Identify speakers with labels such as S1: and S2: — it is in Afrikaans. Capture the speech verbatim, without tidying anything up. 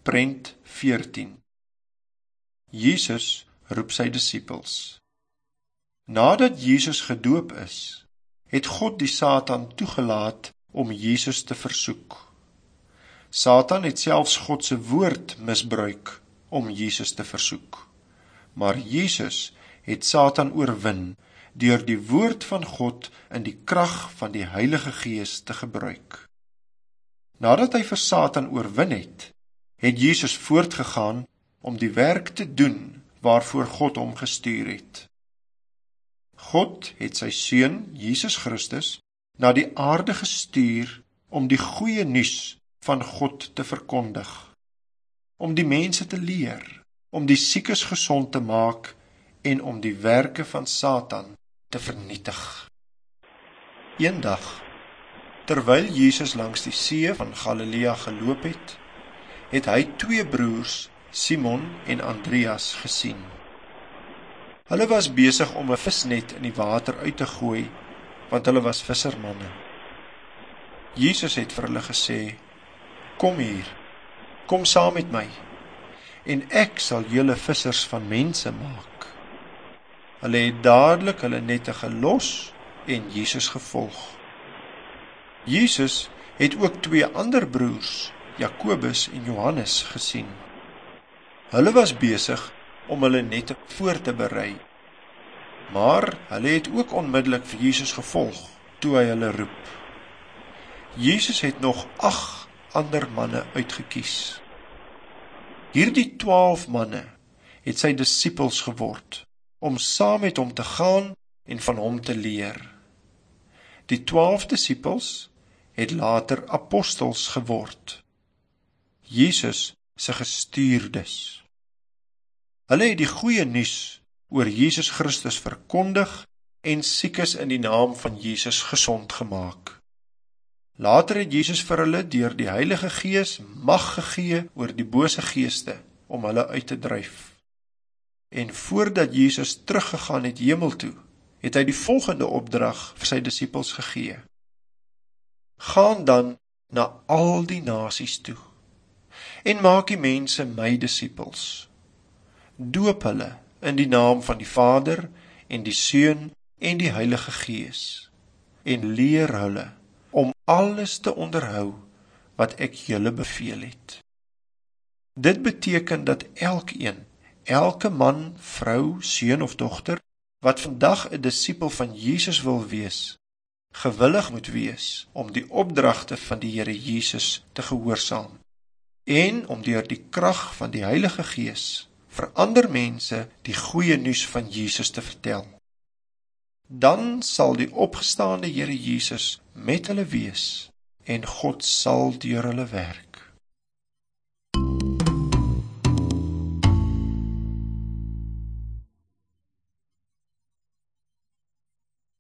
S1: Prent veertien. Jesus roep sy disippels. Nadat Jesus gedoop is, het God die Satan toegelaat om Jesus te versoek. Satan het selfs God se woord misbruik om Jesus te versoek. Maar Jesus het Satan oorwin deur die woord van God in die krag van die Heilige Gees te gebruik. Nadat hy vir Satan oorwin het, het Jesus voortgegaan om die werk te doen waarvoor God hom gestuur het. God het sy seun, Jesus Christus, na die aarde gestuur om die goeie nuus van God te verkondig, om die mense te leer, om die siekes gesond te maak en om die werke van Satan te vernietig. Eendag, terwyl Jesus langs die see van Galilea geloop het, het hy twee broers, Simon en Andreas, gesien. Hulle was besig om 'n visnet in die water uit te gooi, want hulle was vissermanne. Jesus het vir hulle gesê, kom hier, kom saam met my, en ek sal julle vissers van mense maak. Hulle het dadelik hulle nette gelos en Jesus gevolg. Jesus het ook twee ander broers, Jakobus en Johannes, gesien. Hulle was besig om hulle nette voor te berei, maar hulle het ook onmiddellik vir Jesus gevolg, toe hy hulle roep. Jesus het nog ag ander manne uitgekies. Hierdie twaalf manne het sy disippels geword, om saam met hom te gaan en van hom te leer. Die twaalf disippels het later apostels geword, Jesus se gestuurdes. Hulle het die goeie nuus oor Jesus Christus verkondig en siekes in die naam van Jesus gesond gemaak. Later het Jesus vir hulle deur die Heilige Gees mag gegee oor die bose geeste om hulle uit te dryf. En voordat Jesus teruggegaan het hemel toe, het hy die volgende opdrag vir sy disippels gegee. Gaan dan na al die nasies toe en maak die mense my disippels. Doop hulle in die naam van die Vader en die Seun en die Heilige Gees en leer hulle om alles te onderhou wat ek julle beveel het. Dit beteken dat elkeen, elke man, vrou, seun of dogter, wat vandag 'n disipel van Jesus wil wees, gewillig moet wees om die opdragte van die Here Jesus te gehoorsaam en om deur die krag van die Heilige Gees vir ander mense die goeie nuus van Jesus te vertel. Dan sal die opgestaande Here Jesus met hulle wees en God sal deur hulle werk.